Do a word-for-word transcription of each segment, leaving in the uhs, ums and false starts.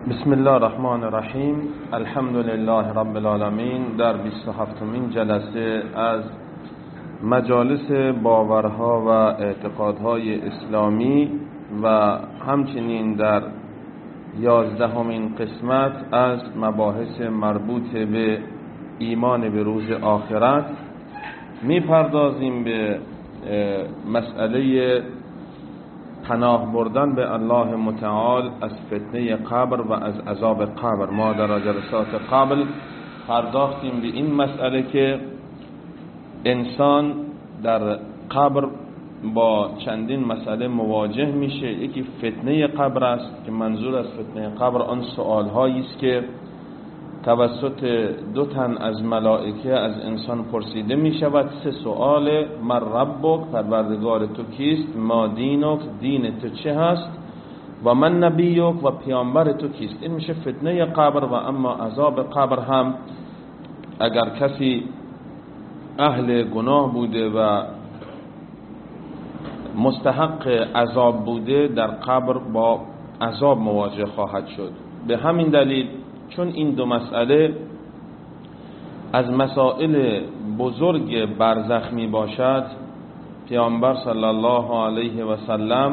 بسم الله الرحمن الرحیم. الحمد لله رب العالمین. در بیست و هفتمین جلسه از مجالس باورها و اعتقادهای اسلامی و همچنین در یازدهمین قسمت از مباحث مربوط به ایمان به روز آخرت میپردازیم به مسئله پناه بردن به الله متعال از فتنه قبر و از عذاب قبر. ما در جلسات قبل پرداختیم به این مسئله که انسان در قبر با چندین مسئله مواجه میشه. یکی فتنه قبر است که منظور از فتنه قبر آن سوال هایی است که توسط دو تن از ملائکه از انسان پرسیده می شود. سه سوال: من ربک، پروردگار تو کیست؟ ما دینک، دین تو چه هست؟ و من نبیک، و پیامبر تو کیست؟ این میشه فتنه قبر. و اما عذاب قبر هم اگر کسی اهل گناه بوده و مستحق عذاب بوده در قبر با عذاب مواجه خواهد شد. به همین دلیل چون این دو مسئله از مسائل بزرگ برزخ می باشد، پیامبر صلی الله علیه و سلم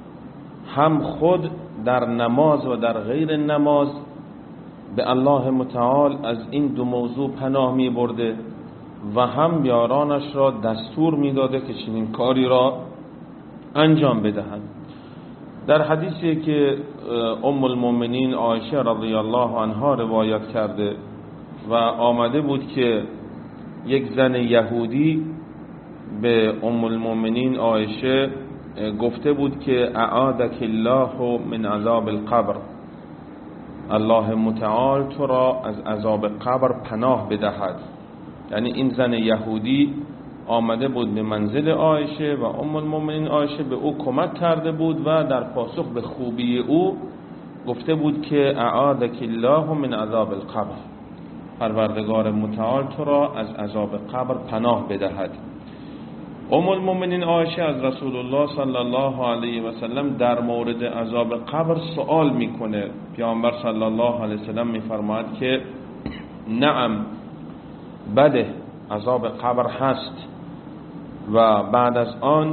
هم خود در نماز و در غیر نماز به الله متعال از این دو موضوع پناه می برده و هم یارانش را دستور می داده که چنین کاری را انجام بدهند. در حدیثی که ام المؤمنین عایشه رضی الله عنها روایت کرده و آمده بود که یک زن یهودی به ام المؤمنین عایشه گفته بود که اعاذک الله من عذاب القبر، الله متعال تو را از عذاب قبر پناه بدهد. یعنی این زن یهودی آمده بود به منزل عایشه و ام المؤمنین عایشه به او کمک کرده بود و در پاسخ به خوبی او گفته بود که اعاذک الله من عذاب القبر، پروردگار متعال تو را از عذاب قبر پناه بدهد. ام المؤمنین عایشه از رسول الله صلی الله علیه و سلم در مورد عذاب قبر سوال میکنه. پیامبر صلی الله علیه و سلم میفرماید که نعم، بله، عذاب قبر هست. و بعد از آن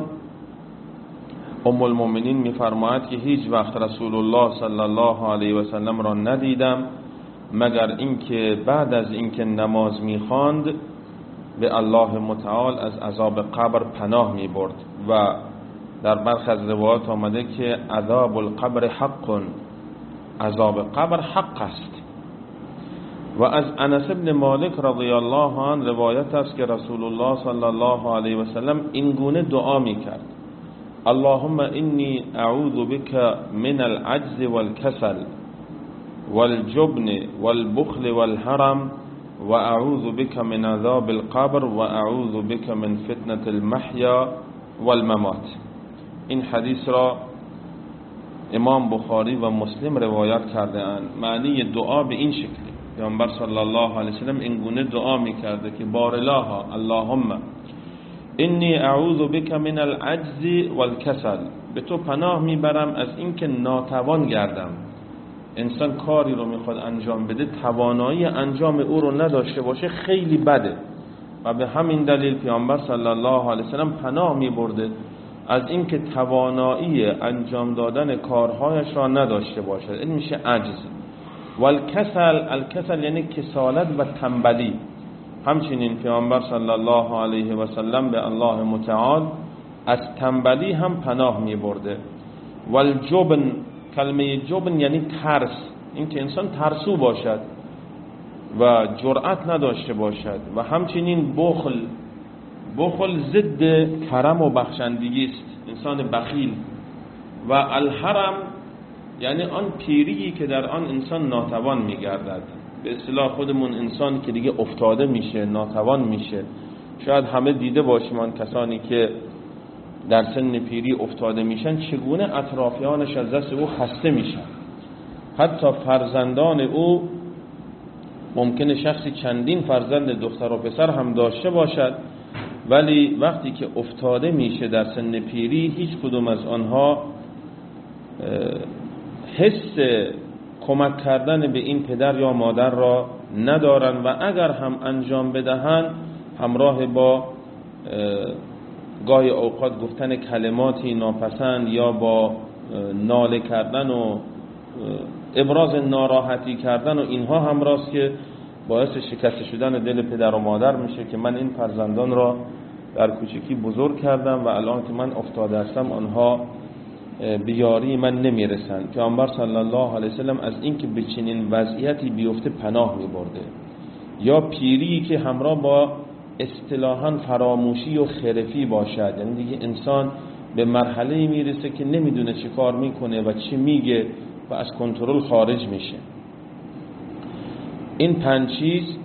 ام المؤمنین میفرماید که هیچ وقت رسول الله صلی الله علیه و سلم را ندیدم مگر اینکه بعد از اینکه نماز میخواند به الله متعال از عذاب قبر پناه میبرد. و در برخی از روایات آمده که عذاب القبر حق، عذاب قبر حق است. و از انس بن مالک رضی الله عنه روایت است که رسول الله صلی الله علیه و سلم این گونه دعا میکرد: اللهم انی اعوذ بک من العجز والکسل والجبن والبخل والهرم و اعوذ بک من عذاب القبر و اعوذ بک من فتنة المحیا والممات. این حدیث را امام بخاری و مسلم روایت کرده اند. معنی دعا به این شکل: پیامبر صلی الله علیه وسلم این گونه دعا میکرده که بارالله اللهم انی اعوذ بک من العجز والکسل، به تو پناه میبرم از اینکه ناتوان گردم. انسان کاری رو میخواد انجام بده، توانایی انجام او رو نداشته باشه، خیلی بده. و به همین دلیل پیامبر صلی الله علیه وسلم پناه میبرده از اینکه توانایی انجام دادن کارهایش را نداشته باشد. این میشه عجز. والکسل، الکسل یعنی کسالت و تنبلی. همچنین پیامبر صلی الله علیه و سلم به الله متعال از تنبلی هم پناه می برده. والجبن، کلمه جبن یعنی ترس، اینکه انسان ترسو باشد و جرأت نداشته باشد. و همچنین بخل، بخل ضد کرم و بخشندگی است، انسان بخیل. و الحرم یعنی آن پیری که در آن انسان ناتوان میگردد. به اصطلاح خودمون انسان که دیگه افتاده میشه، ناتوان میشه. شاید همه دیده باشیم آن کسانی که در سن پیری افتاده میشن چگونه اطرافیانش از دست او خسته میشن. حتی فرزندان او، ممکنه شخصی چندین فرزند دختر و پسر هم داشته باشد، ولی وقتی که افتاده میشه در سن پیری هیچ کدوم از آنها حس کمک کردن به این پدر یا مادر را ندارن و اگر هم انجام بدهند همراه با گاهی اوقات گفتن کلماتی ناپسند یا با ناله کردن و ابراز ناراحتی کردن و اینها همراست که باعث شکست شدن دل پدر و مادر میشه که من این فرزندان را در کوچکی بزرگ کردم و الان که من افتاده هستم آنها بیاری من نمیرسن. پیامبر صلی الله علیه وسلم از اینکه به چنین وضعیتی بیفته پناه میبرده، یا پیری که همراه با اصطلاحاً فراموشی و خرفی باشد، یعنی دیگه انسان به مرحله میرسه که نمیدونه چه کار میکنه و چی میگه و از کنترل خارج میشه. این پنج چیز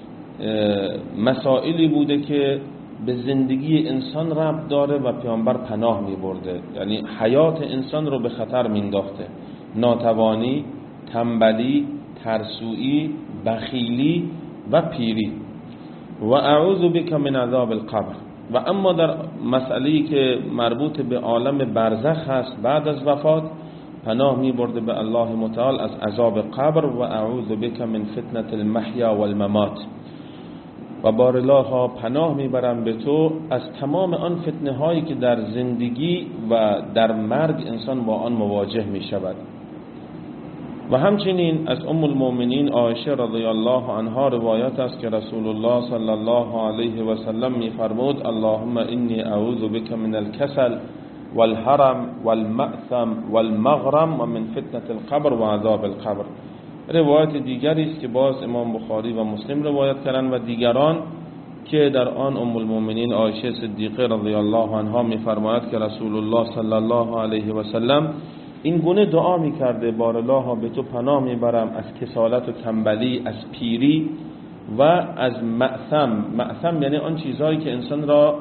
مسائلی بوده که به زندگی انسان ربط داره و پیامبر پناه می برده، یعنی حیات انسان رو به خطر می انداخته. ناتوانی، تنبلی، ترسویی، بخیلی و پیری. و اعوذ بک من عذاب القبر. و اما در مسئله‌ای که مربوط به عالم برزخ هست بعد از وفات، پناه می برده به الله متعال از عذاب قبر. و اعوذ بک من فتنة المحیا والممات. و بارالله پناه میبرم به تو از تمام آن فتنه هایی که در زندگی و در مرگ انسان با آن مواجه می شود. و همچنین از ام المؤمنین عایشه رضی الله عنها روایت است که رسول الله صلی الله علیه و سلم می فرمود اللهم انی اعوذ بک من الکسل والهرم والمأثم والمغرم و من فتنة القبر و عذاب القبر. روایت دیگری است که باز امام بخاری و مسلم روایت کردند و دیگران که در آن ام المؤمنین عایشه صدیقه رضی الله عنها می‌فرماید که رسول الله صلی الله علیه و سلم این گونه دعا می‌کرده بارالله به تو پناه میبرم از کسالت و تنبلی، از پیری و از مأثم. مأثم یعنی آن چیزهایی که انسان را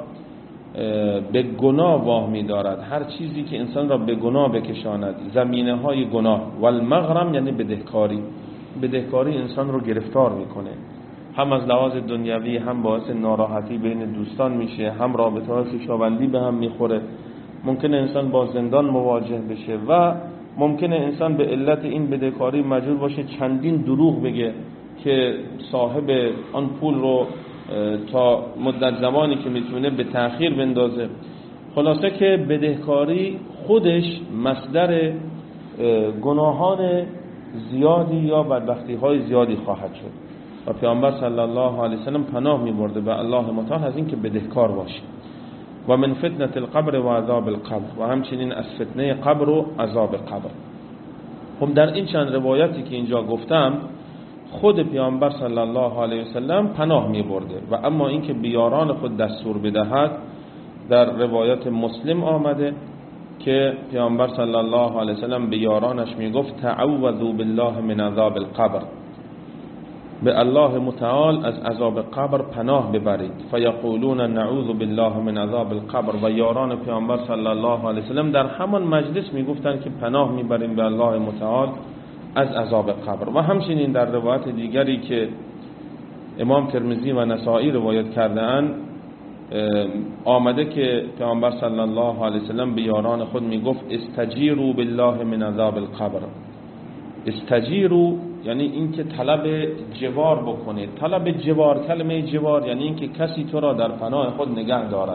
به گناه واه می‌دارد، هر چیزی که انسان را به گناه بکشاند، زمینه های گناه. و المغرم یعنی بدهکاری. بدهکاری انسان رو گرفتار میکنه، هم از لحاظ دنیوی هم باعث ناراحتی بین دوستان میشه، هم رابطه های خویشاوندی به هم میخوره، ممکنه انسان با زندان مواجه بشه و ممکنه انسان به علت این بدهکاری مجبور باشه چندین دروغ بگه که صاحب آن پول رو تا مدت زمانی که میتونه به تأخیر بندازه. خلاصه که بدهکاری خودش مصدر گناهان زیادی یا بدبختی های زیادی خواهد شد و پیامبر صلی الله علیه وسلم پناه میبرده به الله متعال از این که بدهکار باشه. و من فتنة القبر و عذاب القبر. و همچنین از فتنه قبر و عذاب قبر. خب در این چند روایتی که اینجا گفتم خود پیامبر صلی الله علیه وسلم پناه می برده و اما اینکه بیاران خود دستور بدهد در روایت مسلم آمده که پیامبر صلی الله علیه وسلم به یارانش می گفت تعوذوا بالله من عذاب القبر، به الله متعال از عذاب قبر پناه ببرید. فیقولون نعوذ بالله من عذاب القبر. و یاران پیامبر صلی الله علیه وسلم در همان مجلس می گفتند که پناه می بریم به الله متعال از عذاب قبر. و همچنین در روایت دیگری که امام ترمذی و نسائی روایت کرده اند آمده که پیامبر صلی الله علیه وسلم به یاران خود می گفت استجیروا بالله من عذاب القبر. استجیروا یعنی اینکه طلب جوار بکنید. طلب جوار، کلمه جوار یعنی اینکه کسی تو را در پناه خود نگه دارد.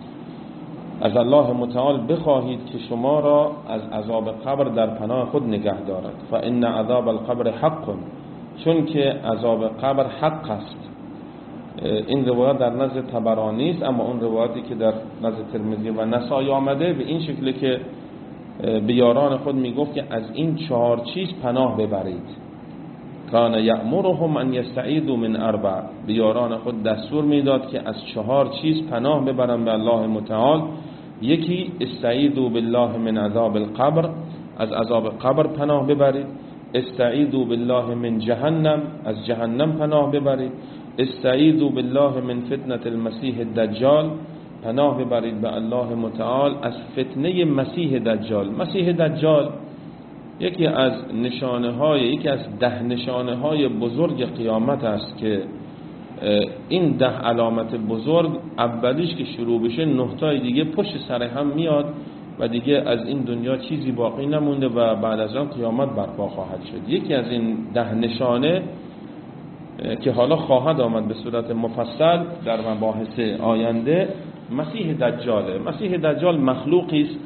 از الله متعال بخواهید که شما را از عذاب قبر در پناه خود نگه دارد. فان عذاب القبر حق، چون که عذاب قبر حق است. این روایت در نزد طبرانی است، اما اون روایتی که در نزد ترمذی و نسائی آمده به این شکل که به یاران خود میگفت که از این چهار چیز پناه ببرید. کان یأمرهم ان یستعیذوا من اربع. به یاران خود دستور میداد که از چهار چیز پناه ببرن به الله متعال. یکی استعیذوا بالله من عذاب القبر، از عذاب قبر پناه ببرید. استعیذوا بالله من جهنم، از جهنم پناه ببرید. استعیذوا بالله من فتنة المسیح الدجال، پناه ببرید به الله متعال از فتنه مسیح دجال. مسیح دجال یکی از نشانه های یکی از ده نشانه های بزرگ قیامت است که این ده علامت بزرگ اولیش که شروع بشه نه تای دیگه پشت سر هم میاد و دیگه از این دنیا چیزی باقی نمونده و بعد از آن قیامت برپا خواهد شد. یکی از این ده نشانه که حالا خواهد آمد به صورت مفصل در مباحث آینده مسیح دجاله. مسیح دجال مخلوقی است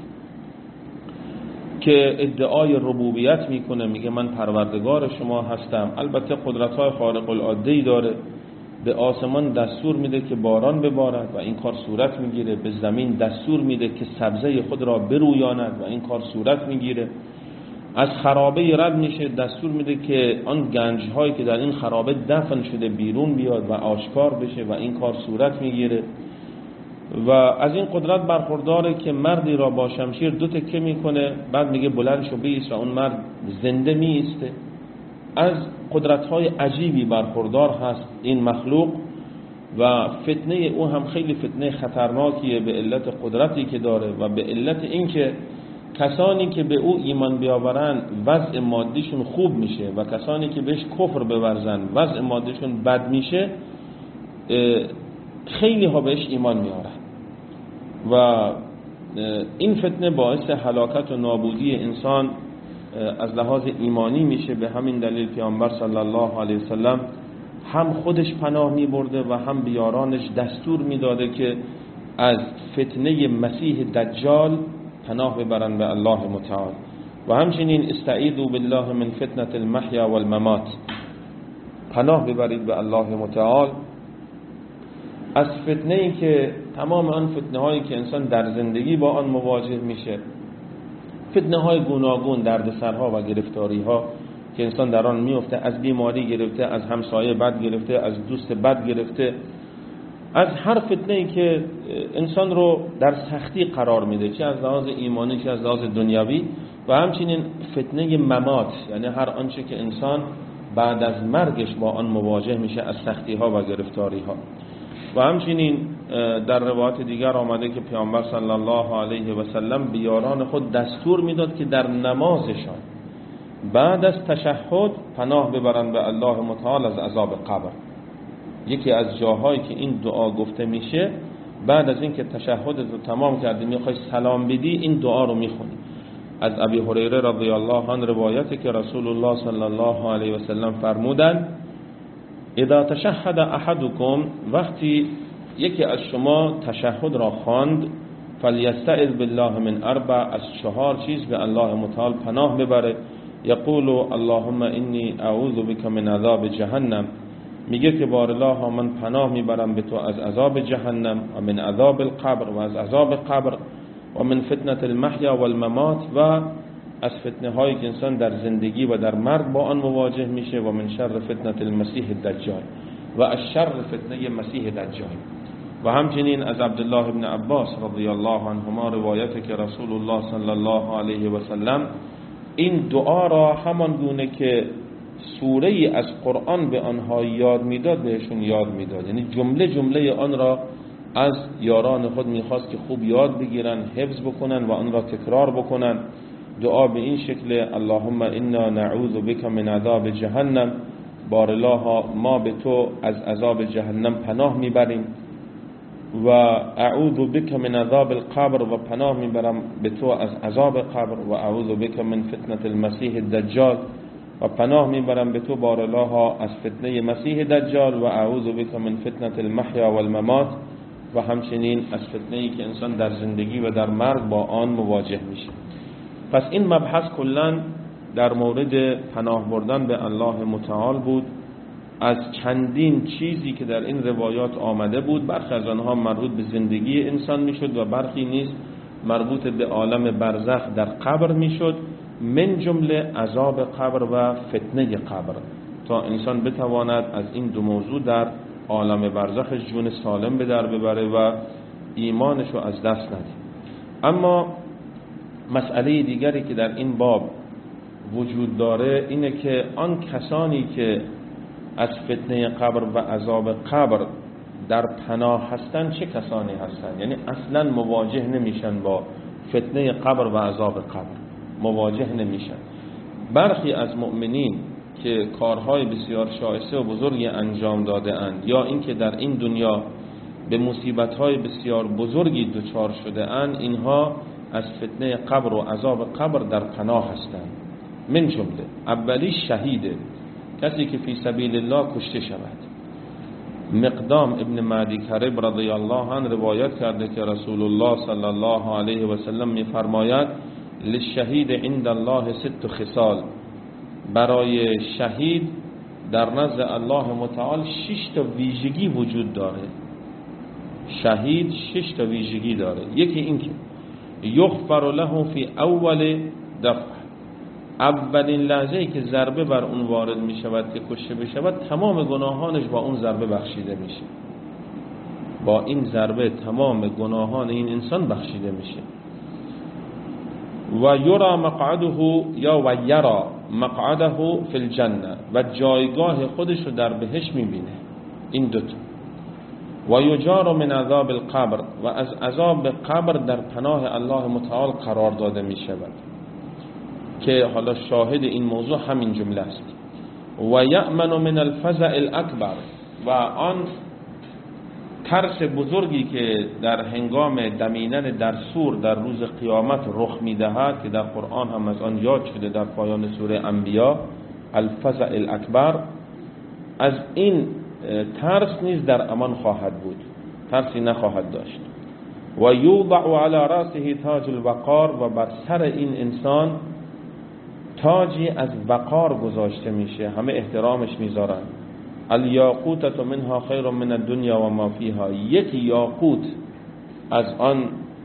که ادعای ربوبیت میکنه، میگه من پروردگار شما هستم. البته قدرت‌های خارق العاده‌ای داره، به آسمان دستور میده که باران ببارد و این کار صورت میگیره، به زمین دستور میده که سبزه خود را برویاند و این کار صورت میگیره، از خرابه رد میشه، دستور میده که آن گنج‌هایی که در این خرابه دفن شده بیرون بیاد و آشکار بشه و این کار صورت میگیره. و از این قدرت برخورداره که مردی را با شمشیر دو تکه میکنه، بعد میگه بلند شو بایست و اون مرد زنده میایسته. از قدرت‌های عجیبی برخوردار هست این مخلوق و فتنه او هم خیلی فتنه خطرناکیه به علت قدرتی که داره و به علت اینکه کسانی که به او ایمان بیاورن وضع مادیشون خوب میشه و کسانی که بهش کفر بورزن وضع مادیشون بد میشه، خیلی ها بهش ایمان میارن و این فتنه باعث هلاکت و نابودی انسان از لحاظ ایمانی میشه. به همین دلیل پیامبر صلی الله علیه وسلم هم خودش پناه میبرده و هم بیارانش دستور میداده که از فتنه مسیح دجال پناه ببرن به الله متعال. و همچنین استعیذوا بالله من فتنه المحیا والممات، پناه ببرید به الله متعال از فتنه ای که تمام آن فتنه هایی که انسان در زندگی با آن مواجه میشه، فتنه های گوناگون، دردسرها و گرفتاری ها که انسان در آن میفته، از بیماری گرفته، از همسایه بد گرفته، از دوست بد گرفته، از هر فتنه ای که انسان رو در سختی قرار میده، چه از لحاظ ایمانی چه از لحاظ دنیوی. و همچنین فتنه ممات، یعنی هر آنچه که انسان بعد از مرگش با آن مواجه میشه از سختی ها و گرفتاری ها. و همچنین در روایات دیگر آمده که پیامبر صلی الله علیه و سلم به یاران خود دستور میداد که در نمازشان بعد از تشهد پناه ببرند به الله متعال از عذاب قبر. یکی از جاهایی که این دعا گفته میشه، بعد از اینکه تشهدت رو تمام کردی میخوای سلام بدی، این دعا رو میخونی. از ابی هریره رضی الله عنه روایته که رسول الله صلی الله علیه و سلم فرمودند اذا تشهد احدکم، وقتی یکی از شما تشهد را خواند، فلیستعذ بالله من اربع، از چهار چیز به الله متعال پناه ببره. یقول اللهم انی اعوذ بک من عذاب جهنم، میگه که بار الله من پناه میبرم به تو از عذاب جهنم و من عذاب القبر و از عذاب قبر و من فتنه المحیا والممات و از فتنه هایی که انسان در زندگی و در مرگ با آن مواجه میشه و من شر فتنه المسیح الدجال و از شر فتنه مسیح دجال. و همچنین از عبدالله ابن عباس رضی الله عنهما روایته که رسول الله صلی الله علیه و سلم این دعا را همان گونه که سوره ای از قرآن به آنها یاد میداد بهشون یاد میداد، یعنی جمله جمله آن را از یاران خود میخواست که خوب یاد بگیرن، حفظ بکنن و آن را تکرار بکنن. دعا به این شکل اللهم انا نعوذ بک من عذاب جهنم، بار الله ما به تو از عذاب جهنم پناه میبریم، و اعوذ بک من عذاب القبر، و پناه میبرم به تو از عذاب قبر، و اعوذ بک من فتنه المسیح الدجال، و پناه میبرم به تو بار الله از فتنه مسیح دجال، و اعوذ بک من فتنه المحیا والممات، و همچنین از فتنه ای که انسان در زندگی و در مرگ با آن مواجه میشه. پس این مبحث کلن در مورد پناه بردن به الله متعال بود. از چندین چیزی که در این روایات آمده بود، برخی از آنها مربوط به زندگی انسان میشد و برخی نیز مربوط به عالم برزخ در قبر میشد، من جمله عذاب قبر و فتنه قبر، تا انسان بتواند از این دو موضوع در عالم برزخ جون سالم به در ببره و ایمانش رو از دست نده. اما مسئله دیگری که در این باب وجود داره اینه که آن کسانی که از فتنه قبر و عذاب قبر در پناه هستن چه کسانی هستن؟ یعنی اصلا مواجه نمیشن با فتنه قبر و عذاب قبر، مواجه نمیشن. برخی از مؤمنین که کارهای بسیار شایسته و بزرگی انجام داده اند، یا اینکه در این دنیا به مصیبت‌های بسیار بزرگی دچار شده اند، اینها از فتنه قبر و عذاب قبر در پناه هستند. من جمله اولی شهیده، کسی که فی سبیل الله کشته شود. مقدام ابن معدی کرب رضی الله عنه روایت کرده که رسول الله صلی الله علیه و سلم می‌فرماید للشهید عند الله ست خصال، برای شهید در نزد الله متعال شش تا ویژگی وجود داره. شهید شش تا ویژگی داره. یکی این که یغفر له فی اول دفع، اولین لحظه‌ای که ضربه بر اون وارد می شود که کشته بشود تمام گناهانش با اون ضربه بخشیده میشه. با این ضربه تمام گناهان این انسان بخشیده میشه. و یرا مقعده یا و یرا مقعده فی الجنه، و جایگاه خودش رو در بهشت میبینه. این دوتا. و یجار من عذاب القبر، و از عذاب قبر در پناه الله متعال قرار داده می شود که حالا شاهد این موضوع همین جمله است. و یأمن من الفزع الاکبر، و آن ترس بزرگی که در هنگام دمینن در سور در روز قیامت رخ می‌دهد که در قرآن هم از آن یاد شده در پایان سوره انبیا، الفزع الاکبر، از این ترس نیز در امان خواهد بود، ترسی نخواهد داشت. و یوضع علی رأسه تاج الوقار، و بر سر این انسان تاجی از وقار گذاشته میشه، همه احترامش میذارن. الیاقوتة منها خیر من الدنیا و ما فیها، یک یاقوت از آن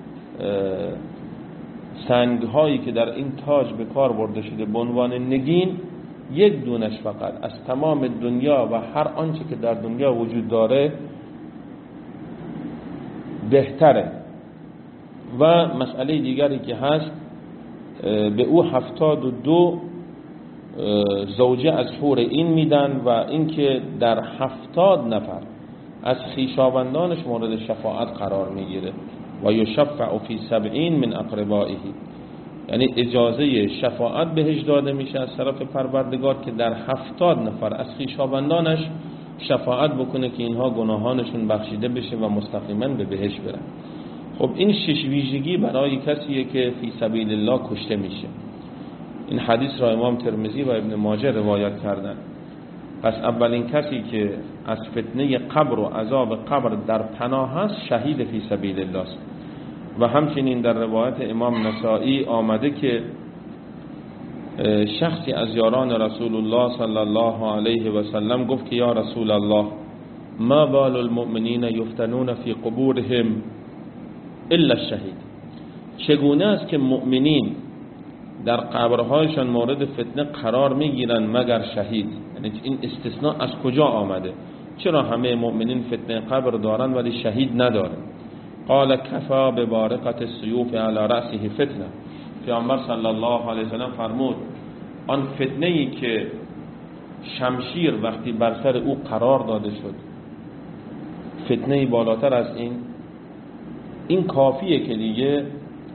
سنگ هایی که در این تاج به کار برده شده به عنوان نگین، یک دونش فقط از تمام دنیا و هر آنچه که در دنیا وجود داره بهتره. و مسئله دیگری که هست، به او هفتاد و دو زوجه از حور این میدن، و اینکه در هفتاد نفر از خویشاوندانش مورد شفاعت قرار میگیره. و یشفع فی سبعین من اقربائه، یعنی اجازه شفاعت بهش داده میشه از طرف پروردگار که در هفتاد نفر از خویشاوندانش شفاعت بکنه که اینها گناهانشون بخشیده بشه و مستقیما به بهشت برن. خب این شش ویژگی برای کسیه که فی سبیل الله کشته میشه. این حدیث را امام ترمذی و ابن ماجه روایت کردن. پس اولین کسی که از فتنه قبر و عذاب قبر در پناه هست شهید فی سبیل الله است. و همچنین در روایت امام نسائی آمده که شخصی از یاران رسول الله صلی الله علیه و سلم گفت که یا رسول الله ما بال المؤمنین یفتنون فی قبورهم الا الشهید، چگونه است که مؤمنین در قبرهایشان مورد فتنه قرار میگیرن مگر شهید؟ یعنی این استثناء از کجا آمده؟ چرا همه مؤمنین فتنه قبر دارن ولی شهید ندارن؟ قال کفا ببارقت السیوف علی رأسه فتنه، پیامبر صلی الله علیه و سلم فرمود آن فتنه ای که شمشیر وقتی بر سر او قرار داده شد، فتنه بالاتر از این، این کافیه که دیگه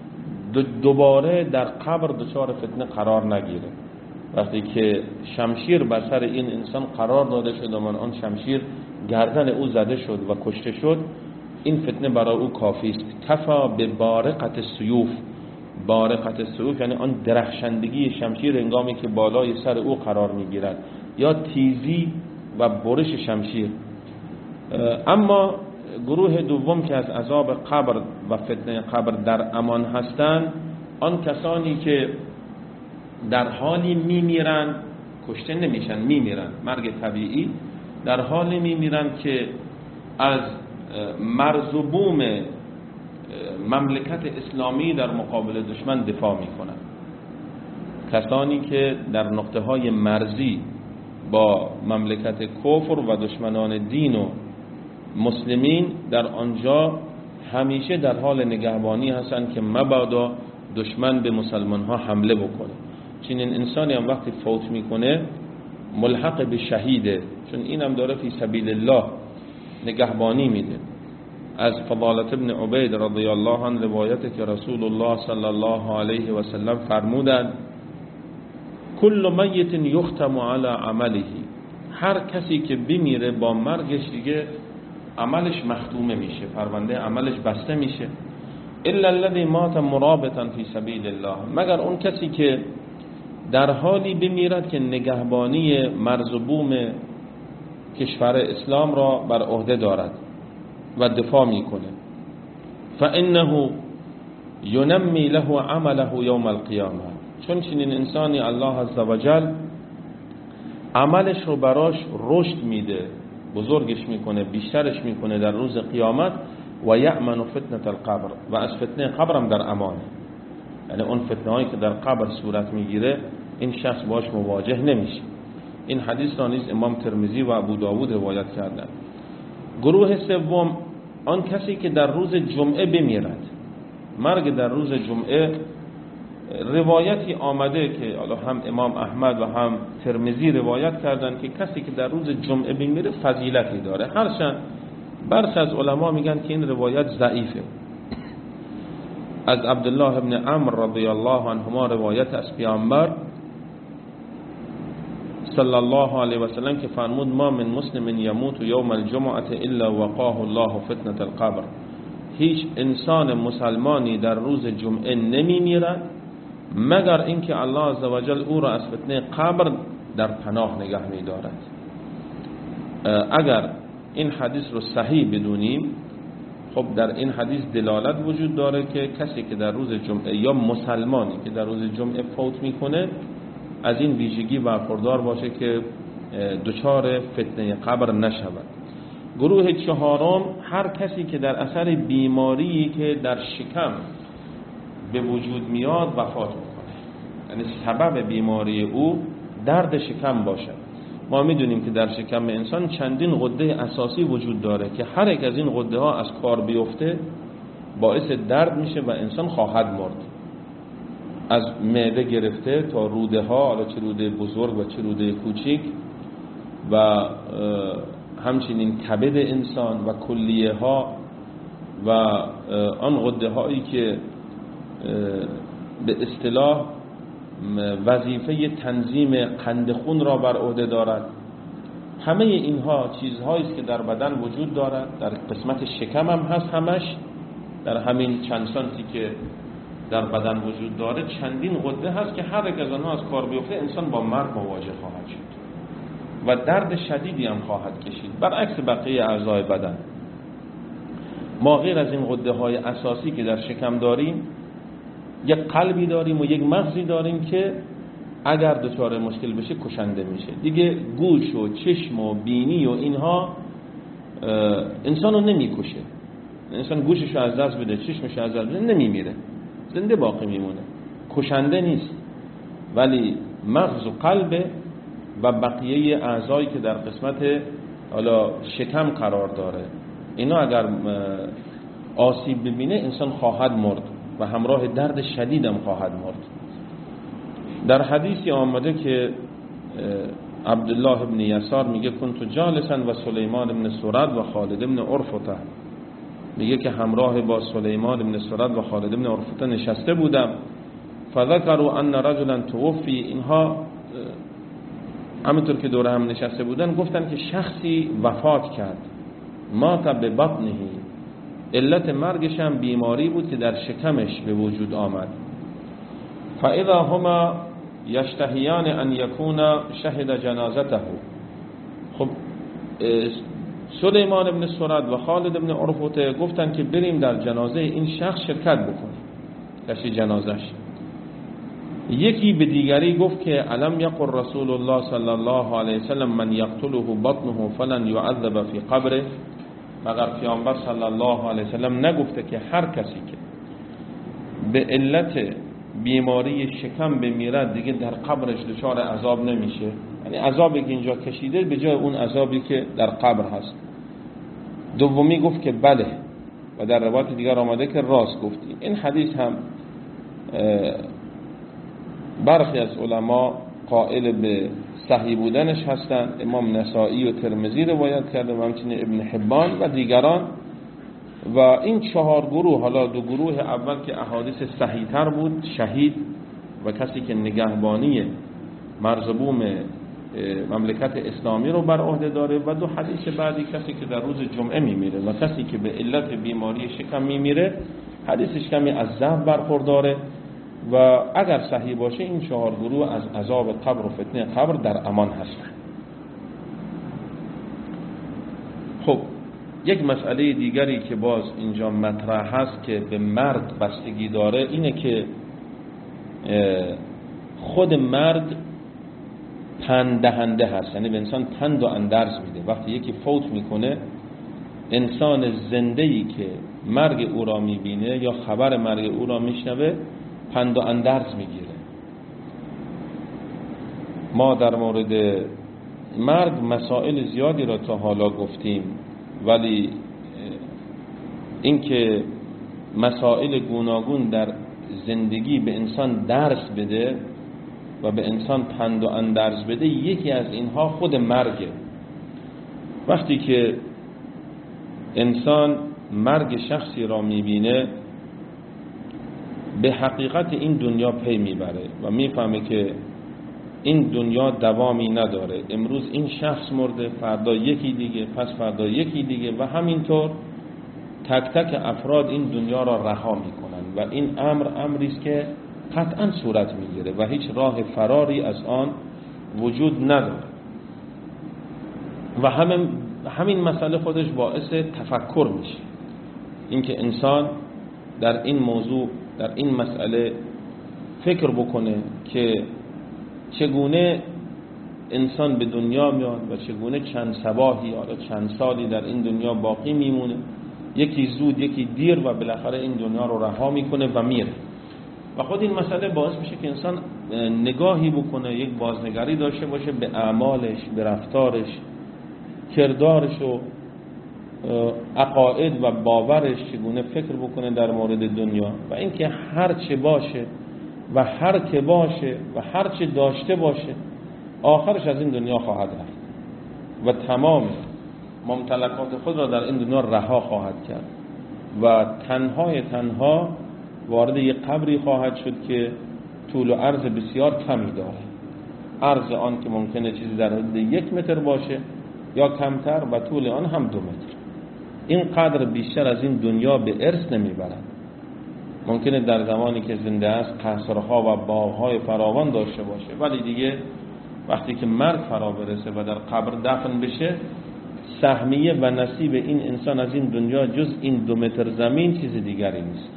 دوباره در قبر دچار فتنه قرار نگیره. وقتی که شمشیر بر سر این انسان قرار داده شد و من آن شمشیر گردن او زده شد و کشته شد، این فتنه برای او کافی است. کفا به بارقت السیوف، بارقت السیوف یعنی آن درخشندگی شمشیر هنگامی که بالای سر او قرار میگیرد، یا تیزی و برش شمشیر. اما گروه دوم که از عذاب قبر و فتنه قبر در امان هستند، آن کسانی که در حالی میمیرن، کشته نمیشن، میمیرن مرگ طبیعی، در حالی میمیرن که از مرز و بوم مملکت اسلامی در مقابل دشمن دفاع میکنن. کسانی که در نقطه های مرزی با مملکت کفر و دشمنان دین و مسلمین در آنجا همیشه در حال نگهبانی هستند که مبادا دشمن به مسلمان ها حمله بکنه. چنین انسانی هم وقتی فوت میکنه ملحق به شهیده، چون این هم داره فی سبیل الله نگهبانی میده. از فضالت ابن عبید رضی الله عنه روایت که رسول الله صلی الله علیه و سلم فرمودند کل میت یختم علی عمله، هر کسی که بمیره با مرگش دیگه عملش مختومه میشه، پرونده عملش بسته میشه. الا الذي مات مرابطا فی سبیل الله، مگر اون کسی که در حالی بمیرد که نگهبانی مرز و بوم کشور اسلام را بر عهده دارد و دفاع میکنه. فانه ینمی له عمله یوم القیامه، چون چنین انسانی الله عزوجل عملش رو براش رشد میده، بزرگش میکنه، بیشترش میکنه در روز قیامت. و یأمن فتنة القبر، و از فتنه قبرم در امانه. یعنی اون فتنه هایی که در قبر صورت میگیره این شخص باش مواجه نمیشه. این حدیث را نیز امام ترمذی و ابو داود روایت کردند. گروه سوم، آن کسی که در روز جمعه بمیرد. مرگ در روز جمعه روایتی آمده که حالا هم امام احمد و هم ترمذی روایت کردند که کسی که در روز جمعه بمیره فضیلتی داره، هرچند برخی از علما میگن که این روایت ضعیفه. از عبدالله ابن عمرو رضی الله عنهما روایت از پیامبر صلی الله علیه و سلم که فرمود ما من مسلم یموت یوم الجمعه الا وقاه الله فتنة القبر، هیچ انسان مسلمانی در روز جمعه نمی میرد مگر اینکه الله عزوجل او را از فتنه قبر در پناه نگه می دارد. اگر این حدیث رو صحیح بدونیم، خب در این حدیث دلالت وجود داره که کسی که در روز جمعه یا مسلمانی که در روز جمعه فوت میکنه از این ویژگی برخوردار باشه که دچار فتنه قبر نشود. گروه چهارم، هر کسی که در اثر بیماری که در شکم به وجود میاد وفات میکنه، یعنی سبب بیماری او درد شکم باشه. ما میدونیم که در شکم انسان چندین غده اساسی وجود داره که هر یک از این غده ها از کار بیفته باعث درد میشه و انسان خواهد مرد. از معده گرفته تا روده ها، حالا چه روده بزرگ و چه روده کوچیک، و همچنین کبد انسان و کلیه ها و آن غده هایی که به اصطلاح وظیفه تنظیم قند خون را بر عهده دارد. همه اینها چیزهایی است که در بدن وجود دارد، در قسمت شکم هم هست، همش در همین چند سانتی که در بدن وجود داره چندین غده هست که هر یک از آنها از کار بیفته انسان با مرگ مواجه خواهد شد و درد شدیدی هم خواهد کشید. برعکس بقیه اعضای بدن، ما غیر از این غده های اساسی که در شکم داریم یک قلبی داریم و یک مغزی داریم که اگر دچار مشکل بشه کشنده میشه. دیگه گوش و چشم و بینی و اینها انسان رو نمیکشه. انسان گوشش رو از دست بده، چشمش رو از دست بده، نمیمیره، زنده باقی میمونه، کشنده نیست. ولی مغز و قلب و بقیه اعضایی که در قسمت حالا شکم قرار داره، اینا اگر آسیب ببینه انسان خواهد مرد و همراه درد شدید هم خواهد مرد. در حدیثی آمده که عبدالله ابن یسار میگه کنت جالسا و سلیمان ابن سرد و خالد ابن عرفته، میگه که همراه با سلیمان ابن سرد و خالد ابن عرفته نشسته بودم. فذکروا ان رجلا توفی، اینها همونطور که دور هم نشسته بودن گفتن که شخصی وفات کرد، مات به بطنه، علت مرگش هم بیماری بود که در شکمش به وجود آمد. فاذا هما یشتهیان ان یکون شهد جنازته، خب سلیمان ابن سرد و خالد ابن عرفته گفتن که بریم در جنازه این شخص شرکت بکنیم، کشی جنازش. یکی به دیگری گفت که علم یقل رسول الله صلی الله علیه وسلم من یقتله بطنه فلن یعذب فی قبره، مگر پیامبر صلی الله علیه وسلم نگفته که هر کسی که به علت بیماری شکم بمیرد دیگه در قبرش دچار عذاب نمیشه؟ یعنی عذابی که اینجا کشیده به جای اون عذابی که در قبر هست. دومی گفت که بله، و در روایت دیگر آمده که راست گفتی. این حدیث هم برخی از علما قائل به صحیح بودنش هستند. امام نسائی و ترمذی روایت کرده و همچنین ابن حبان و دیگران. و این چهار گروه، حالا دو گروه اول که احادیث صحیح تر بود، شهید و کسی که نگهبانی مرزبوم مملکت اسلامی رو بر عهده داره، و دو حدیث بعدی کسی که در روز جمعه میمیره و کسی که به علت بیماری شکم میمیره، حدیثش کمی از ضعف برخورداره و اگر صحیح باشه این چهار گروه از عذاب قبر و فتنه قبر در امان هستند. خب یک مسئله دیگری که باز اینجا مطرح هست که به مرگ بستگی داره اینه که خود مرگ پند دهنده هست، یعنی به انسان پند و اندرز میده. وقتی یکی فوت میکنه، انسان زنده‌ای که مرگ او را میبینه یا خبر مرگ او را میشنوه پند و اندرز میگیره. ما در مورد مرگ مسائل زیادی را تا حالا گفتیم، ولی اینکه مسائل گوناگون در زندگی به انسان درس بده و به انسان پند و اندرز بده، یکی از اینها خود مرگه. وقتی که انسان مرگ شخصی را میبینه، به حقیقت این دنیا پی میبره و میفهمه که این دنیا دوامی نداره. امروز این شخص مرده، فردا یکی دیگه، پس فردا یکی دیگه و همینطور تک تک افراد این دنیا را رها میکنن و این امر امری است که قطعا صورت میگیره و هیچ راه فراری از آن وجود نداره. و همین همین مسئله خودش باعث تفکر میشه، اینکه انسان در این موضوع، در این مسئله فکر بکنه که چگونه انسان به دنیا میاد و چگونه چند صباحی یا چند سالی در این دنیا باقی میمونه، یکی زود یکی دیر و بالاخره این دنیا رو رها میکنه و میره. و خود این مسئله باعث میشه که انسان نگاهی بکنه، یک بازنگری داشته باشه به اعمالش، به رفتارش، کردارش و عقاید و باورش، چگونه فکر بکنه در مورد دنیا و اینکه هر چه باشه و هر که باشه و هر چه داشته باشه آخرش از این دنیا خواهد رفت و تمام ممتلکات خود را در این دنیا رها خواهد کرد و تنهای تنها وارد یک قبری خواهد شد که طول و عرض بسیار کمی داره. عرض آن که ممکنه چیزی در حدود یک متر باشه یا کمتر و طول آن هم دو متر. این قدر بیشتر از این دنیا به ارث نمیبرند. ممکنه در زمانی که زنده است قصرها و باغهای فراوان داشته باشه، ولی دیگه وقتی که مرگ فرا برسه و در قبر دفن بشه، سهمیه و نصیب این انسان از این دنیا جز این دو متر زمین چیز دیگری نیست.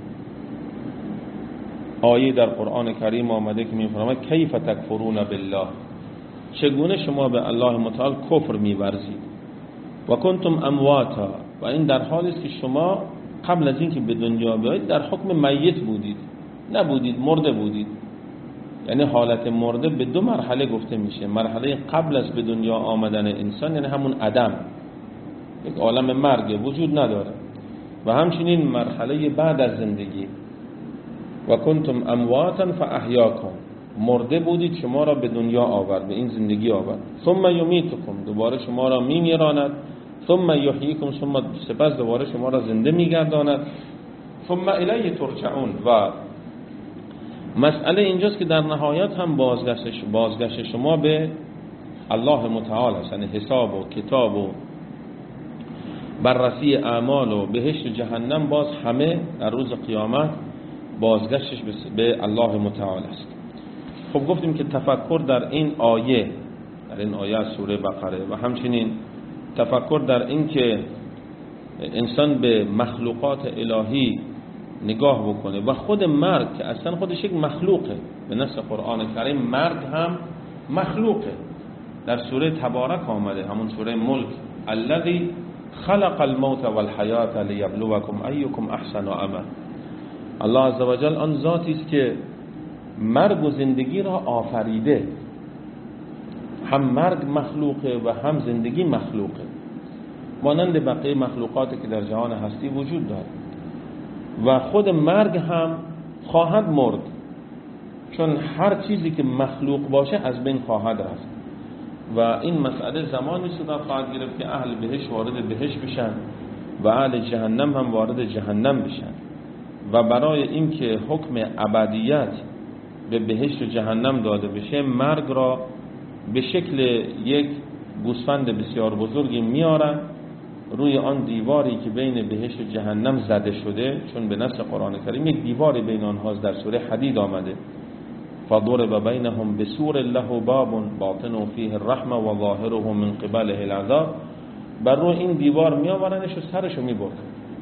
آیه در قرآن کریم آمده که می‌فرماید کیف تکفرون بالله، چگونه شما به الله متعال کفر می‌ورزید، و کنتم امواتا، و این در حالی است که شما قبل از اینکه به دنیا بیایید در حکم میت بودید، نبودید، مرده بودید. یعنی حالت مرده به دو مرحله گفته میشه. مرحله قبل از به دنیا آمدن انسان یعنی همون عدم، یک عالم مرگ وجود نداره، و همچنین مرحله بعد از زندگی و کنتم امواتا فاحیاکم، مرده بودید شما را به دنیا آورد، به این زندگی آورد. ثم یمیتکم، دوباره شما را میمیراند. ثم یحییکم، ثم سپس دوباره شما را زنده میگرداند. ثم الیه ترجعون. و مسئله اینجاست که در نهایت هم بازگشت بازگشت شما به الله متعال است، یعنی حساب و کتاب و بررسی اعمال و بهشت و جهنم، باز همه در روز قیامت بازگشتش به الله متعال است. خب گفتیم که تفکر در این آیه، در این آیه از سوره بقره، و همچنین تفکر در این که انسان به مخلوقات الهی نگاه بکنه و خود مرگ که اصلا خودش یک مخلوقه، به نص قرآن کریم مرگ هم مخلوقه. در سوره تبارک آمده، همون سوره ملک، الذی خلق الموت والحیات لیبلوکم ایکم احسن عملا. الله عزوجل آن ذاتی است که مرگ و زندگی را آفریده. هم مرگ مخلوقه و هم زندگی مخلوقه، مانند بقیه مخلوقاتی که در جهان هستی وجود دارد. و خود مرگ هم خواهد مرد، چون هر چیزی که مخلوق باشه از بین خواهد رفت و این مسئله زمانی صورت خواهد گرفت که اهل بهشت وارد بهشت بشن و اهل جهنم هم وارد جهنم بشن. و برای اینکه حکم ابدیت به بهشت و جهنم داده بشه، مرگ را به شکل یک گوسفند بسیار بزرگی میارن روی آن دیواری که بین بهشت و جهنم زده شده، چون به نص قرآن کریم یک دیواری بین آنها در سوره حدید آمده، فضرب بینهم بسور له باب باطن فیه الرحمه و ظاهره من قبله العذاب، بر روی این دیوار می آورنش و سرشو می برن،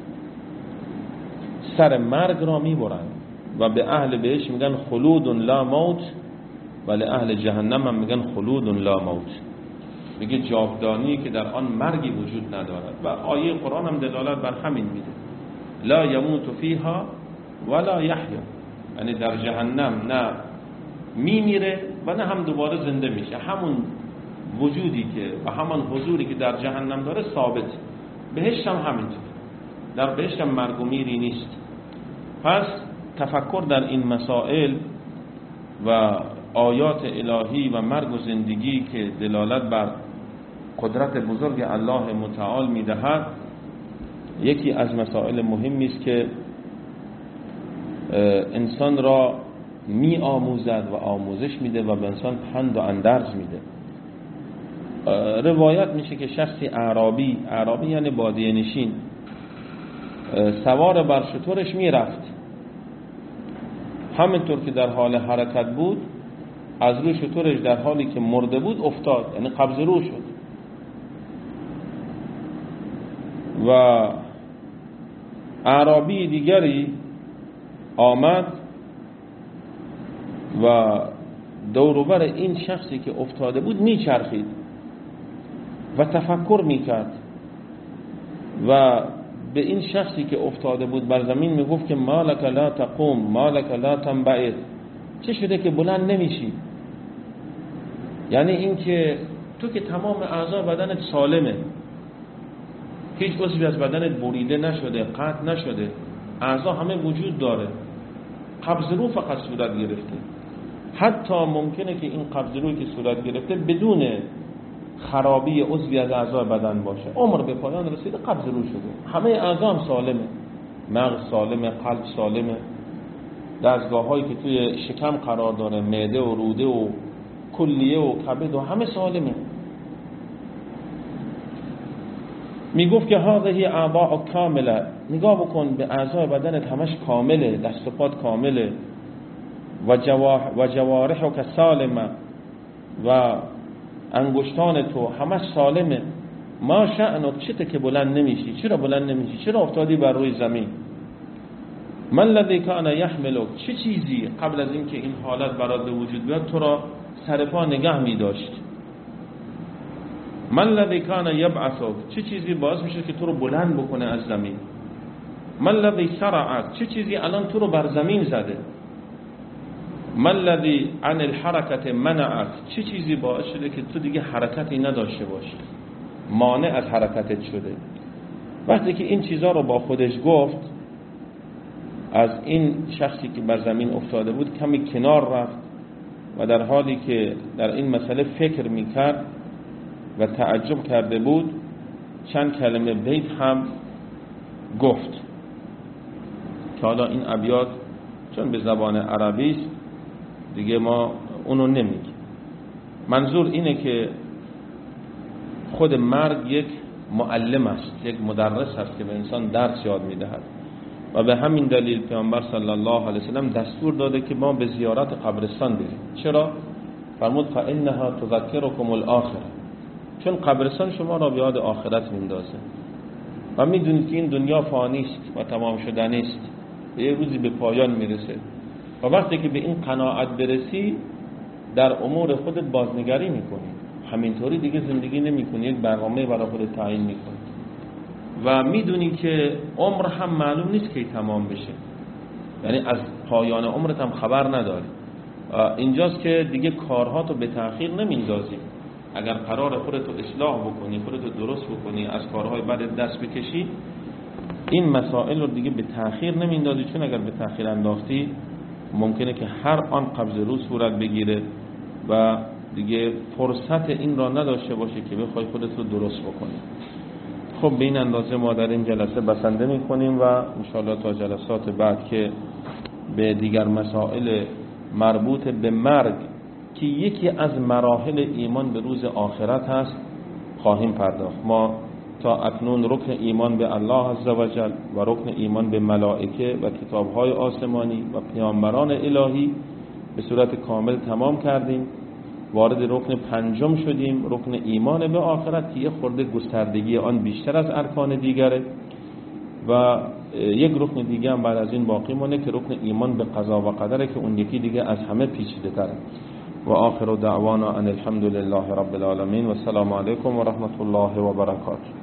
سر مرگ را می برن و به اهل بهشت میگن خلود لا موت، ولی اهل جهنم هم میگن خلود لا موت، میگه جاودانی که در آن مرگی وجود ندارد. و آیه قرآن هم دلالت بر همین میده، لا یموت فیها ولا یحیا، یعنی در جهنم نه میمیره و نه هم دوباره زنده میشه، همون وجودی که و همان حضوری که در جهنم داره ثابت. بهشت هم همینطور، در بهشت هم مرگ و میری نیست. پس تفکر در این مسائل و آیات الهی و مرگ و زندگی که دلالت بر قدرت بزرگ الله متعال میدهد، یکی از مسائل مهمی است که انسان را می آموزد و آموزش میده و به انسان پند و اندرز میده. روایت میشه که شخصی اعرابی، اعرابی یعنی بادیه نشین، سوار بر شترش میرفت، همینطور که در حال حرکت بود از روی شترش در حالی که مرده بود افتاد، یعنی قبض رو شد. و اعرابی دیگری آمد و دوروبر این شخصی که افتاده بود میچرخید و تفکر میکرد و به این شخصی که افتاده بود بر زمین میگفت که مالک لا تقوم مالک لا تنبعث، چه شده که بلند نمیشی؟ یعنی این که تو که تمام اعضای بدنت سالمه، هیچ عضوی از بدنت بریده نشده، قطع نشده، اعضا همه وجود داره، قبض رو فقط صورت گرفته. حتی ممکنه که این قبض روی که صورت گرفته بدون خرابی عضوی از اعضای بدن باشه، عمر به پایان رسیده، قبض رو شده، همه اعضا هم سالمه، مغز سالمه، قلب سالمه، دستگاه هایی که توی شکم قرار داره، معده و روده و کلیه و کبد و همه سالمه. میگفت که هذه اعضاء کامله، نگاه بکن به اعضای بدنت همش کامله، دست و پات کامله، و جوارح و جوارحک سالمه، و انگشتان تو همش سالمه. ما شأنک، چته که بلند نمیشی؟ چرا بلند نمیشی؟ چرا افتادی بر روی زمین؟ من الذی کان یحملک، چه چیزی قبل از اینکه این حالت برات به وجود بیاد تو را سر پا نگه می داشت؟ من الذی کان یبعثک، چه چیزی باعث میشه که تو رو بلند بکنه از زمین؟ من الذی سرعک، چه چیزی الان تو رو بر زمین زده؟ من الذی عن الحرکت منعک، چه چیزی باعث شده که تو دیگه حرکتی نداشته باشی، مانع از حرکتت شده؟ وقتی که این چیزها رو با خودش گفت، از این شخصی که بر زمین افتاده بود کمی کنار رفت و در حالی که در این مسئله فکر میکرد و تعجب کرده بود، چند کلمه بیت هم گفت که حالا این ابیات چون به زبان عربی است دیگه ما اونو نمیگیم. منظور اینه که خود مرگ یک معلم است، یک مدرس است که به انسان درس یاد میدهد و به همین دلیل پیامبر صلی الله علیه وسلم دستور داده که ما به زیارت قبرستان بریم. چرا؟ فرمود فانها تذکرکم الاخره، چون قبرستان شما را به یاد آخرت میندازه و میدونید که این دنیا فانی است و تمام شدنی است، یه روزی به پایان میرسه و وقتی که به این قناعت برسی در امور خودت بازنگری میکنی، همینطوری دیگه زندگی نمیکنی، یک برنامه برای خودت تعیین میکنی و میدونی که عمر هم معلوم نیست که تمام بشه، یعنی از پایان عمرت هم خبر نداری. اینجاست که دیگه کارهاتو به تأخیر نمیندازی. اگر قرار خودتو اصلاح بکنی، خودتو درست بکنی، از کارهای بد دست بکشی، این مسائل رو دیگه به تأخیر نمیندازی، چون اگر به تأخیر انداختی ممکنه که هر آن قبض رو صورت بگیره و دیگه فرصت این را نداشته باشه که بخوای خودت رو درست بکنی. خب به این اندازه ما در این جلسه بسنده میکنیم و انشاءالله تا جلسات بعد که به دیگر مسائل مربوط به مرگ که یکی از مراحل ایمان به روز آخرت هست خواهیم پرداخت. ما تا اکنون رکن ایمان به الله عزوجل و رکن ایمان به ملائکه و کتاب‌های آسمانی و پیامبران الهی به صورت کامل تمام کردیم. وارد رکن پنجم شدیم، رکن ایمان به آخرت که یه خورده گستردگی آن بیشتر از ارکان دیگره و یک رکن دیگه هم بعد از این باقی مونه که رکن ایمان به قضا و قدره که اون یکی دیگه از همه پیچیده تره. و آخر دعوانا ان الحمد لله رب العالمین و السلام علیکم و رحمت الله و برکاته.